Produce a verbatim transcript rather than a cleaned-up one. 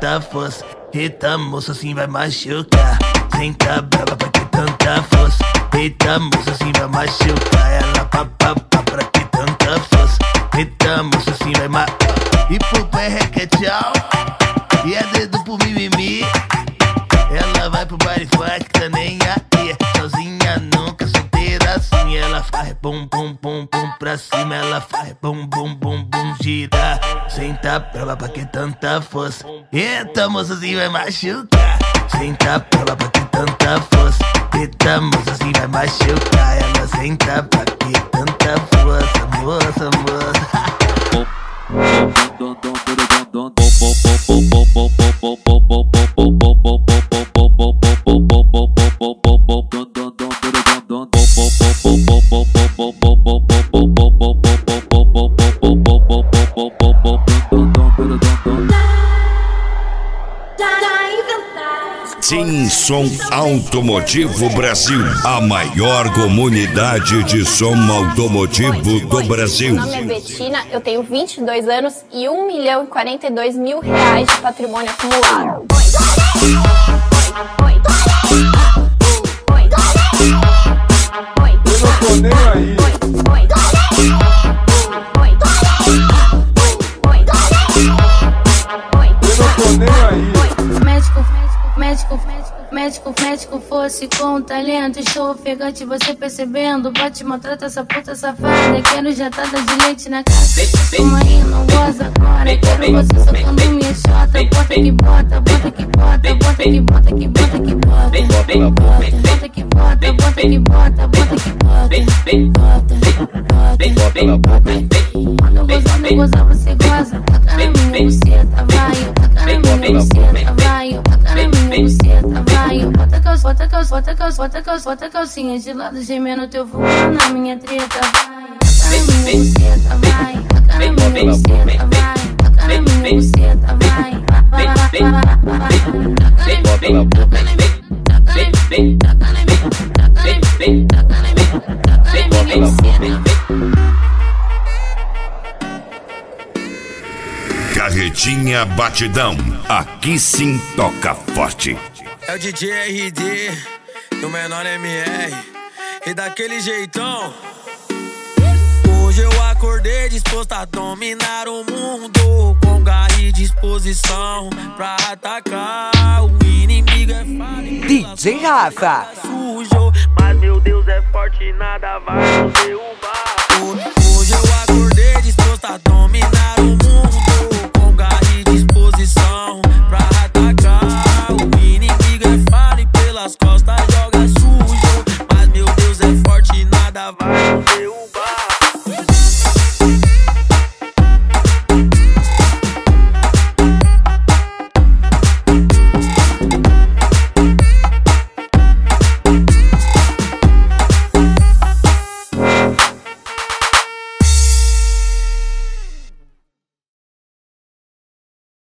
tanta força. Eita moça, assim vai machucar. Senta brava pra que tanta força. Eita moça, assim vai machucar. Ela pá pá pá pra que tanta força. Eita moça, assim vai ma... E pro pé requeteau. E é dedo pro mimimi. Ela vai pro baile funk, tá nem aí. Sozinha nunca, solteira assim. Ela faz bum bum bum bum pra cima. Ela faz bum bum bum bum gira. Senta pra lá pra que tanta força. Eita moça, assim vai machucar. Senta pra lá pra que tanta força. Eita moça, assim vai machucar. Ela senta pra que tanta força. Moça, moça. Som Automotivo Brasil, a maior comunidade de som automotivo do Brasil. Meu nome é Betina, eu tenho vinte e dois anos e um milhão e quarenta e dois mil reais de patrimônio acumulado. Eu não tô nem aí. Eu não tô nem aí. Médico, médico, médico. Médico, médico fosse com talento, estou ofegante, você percebendo. Bate, maltrata essa puta safada. Quero jatada de leite na cara. Uma aí não goza agora. Quero você socando minha chota. Bota que bota, bota que bota. Bota que bota, que bota, que bota. Bota que bota, bota que bota. Bota que bota. Bota, bota. Quando eu gozar, não gozar, você goza. Taca na minha buceta, vai. Taca na minha buceta, vai. Taca na minha buceta, vai. Bota calça, bota calça, bota calça, bota calça, bota calcinha de lado, gemendo teu fogo na minha treta, vai. Taca na minha buceta, vai. Taca na minha buceta, vai. Taca na minha buceta, vai. Taca na minha buceta. Carretinha Batidão, aqui sim toca forte. É o D J R D e o menor M R. E daquele jeitão. Hoje eu acordei disposto a dominar o mundo, com garra e disposição pra atacar. O inimigo é falho. D J Rafa. Sujo, mas meu Deus é forte e nada vai nos derrubar. Hoje eu acordei disposto a dominar o mundo, com garra e disposição pra atacar. O inimigo é falho e pelas costas joga sujo, mas meu Deus é forte e nada vai